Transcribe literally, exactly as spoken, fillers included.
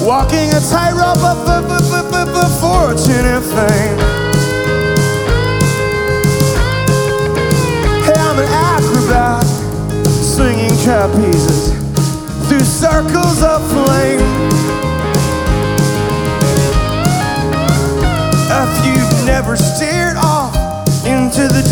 walking a tightrope of, of, of, of, of, of fortune and fame. Hey, I'm an acrobat, swinging trapezes through circles of flame. If you've never stared